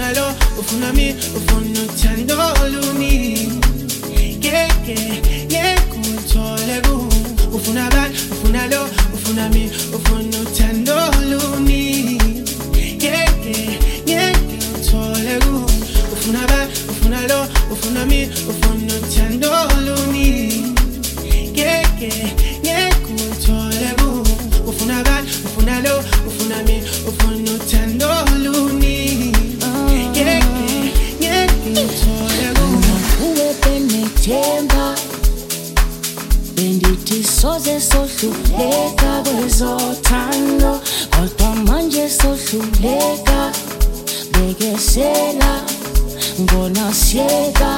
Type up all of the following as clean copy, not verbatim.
ufuna lo, ufuna mi, ufuna uthando oluningi. Ngeke uthole ku. Ufuna bani, ufuna lo, ufuna mi, ufuna uthando oluningi. Ngeke uthole ku. Ufuna bani, ufuna lo, ufuna mi, ufuna uthando oluningi. Ngeke uthole ku. Ufuna bani, ufuna lo, ufuna mi, ufuna uthando oluningi. Ngeke uthole ku. Uwe benethemba bendithi soze sohluleka kwezothando, kodwa manje sohluleka. Bekesela ngona siyeka.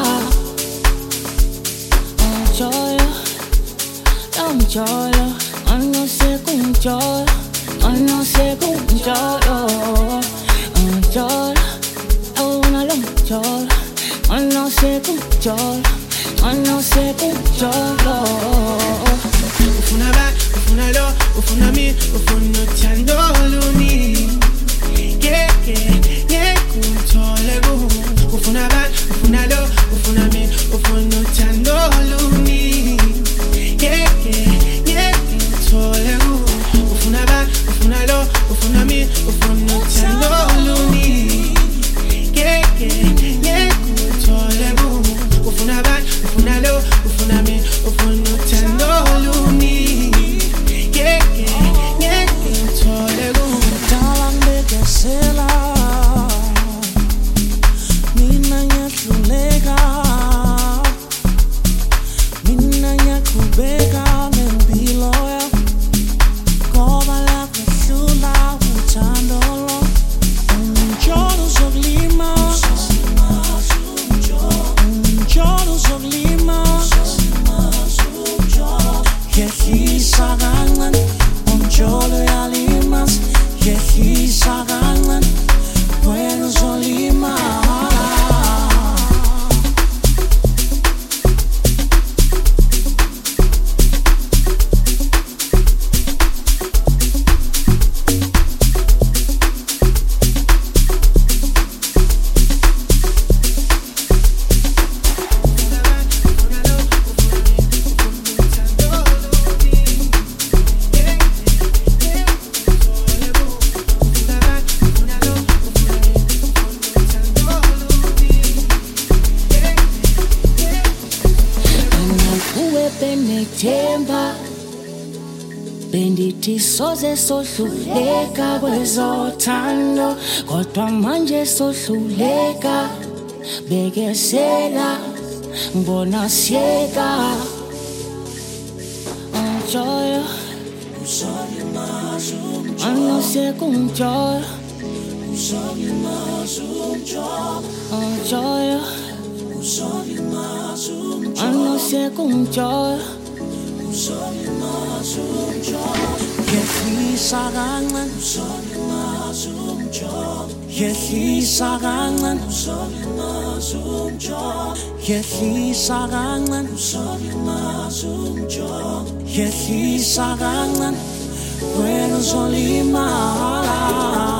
Umjolo, umjolo, anosekunjolo, anosekunjolo. Umjolo, awuna lo mjolo, anosekunjolo, anosekunjolo. Ufuna bani, ufuna lo, ufuna mi, ufuna uthando oluningi. Ngeke uthole ku. Ufuna bani, ufuna lo, ufuna mi, ufuna uthando oluningi. Ngeke uthole ku. Ufuna bani, ufuna lo, ufuna mi, ufuna uthando oluningi. Ngeke uthole ku. Ufuna bani, ufuna lo, ufuna mi, ufuna uthando oluningi. Ngeke uthole ku. Dalang bekesela, mina ngiyahluleka, mina ngiyaqhubeka nempilo yami, ngoba la kwehlula uthando lo. Umjolo uzokulima, umjolo uzokulima, yehlisa kancane, umjolo uyalimaza, yehlisa kancane, wena uzolima. Benethemba bendithi soze sohluleka kwezothando, kodwa manje sohluleka. Bekesela ngibona siyeka. Umjolo, anosekunjolo, umjolo, anosekunjolo. Yehlisa kancane, yehlisa kancane, yehlisa kancane, yehlisa kancane, wena uzolima.